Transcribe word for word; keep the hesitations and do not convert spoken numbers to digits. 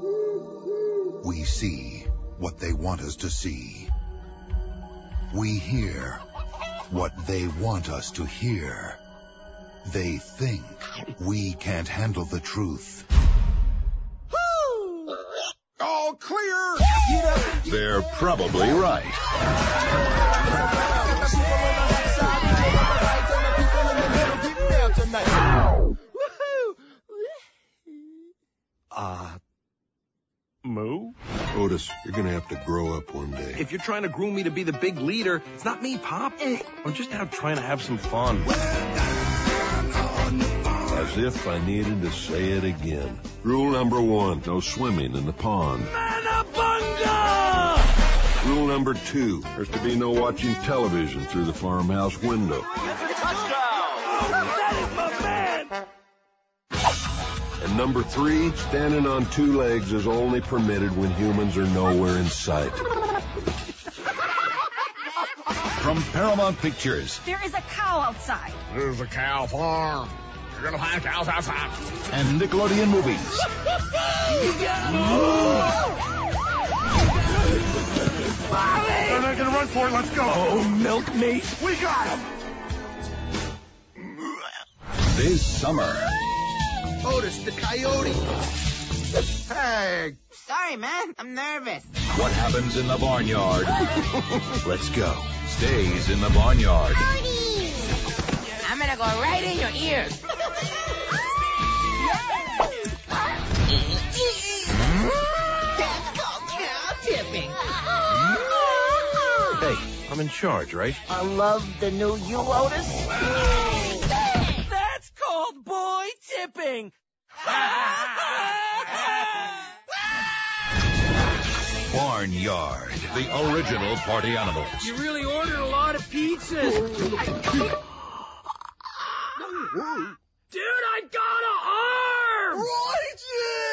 We see what they want us to see. We hear what they want us to hear. They think we can't handle the truth. All clear! They're probably right. Uh, Moo? Otis, you're gonna have to grow up one day. If you're trying to groom me to be the big leader, it's not me, Pop. I'm just out trying to have some fun. As if I needed to say it again. Rule number one, no swimming in the pond. Manabunga! Rule number two, there's to be no watching television through the farmhouse window. That is my man! And number three, standing on two legs is only permitted when humans are nowhere in sight. From Paramount Pictures There is a cow outside. There's a cow farm. You're gonna find cows outside. and Nickelodeon Movies. They're not gonna run for it. Let's go. Oh, milkmeat. We got him. This summer, Otis, the coyote. Hey. Sorry, man. I'm nervous. what happens in the barnyard? Let's go. Stays in the barnyard. I'm gonna go right in your ear. That's called cow tipping. Hey, I'm in charge, right? I love the new you, Otis. That's called boy tipping. Barnyard, the original party animals. You really ordered a lot of pizzas. Dude, I got a arm! Right, yeah.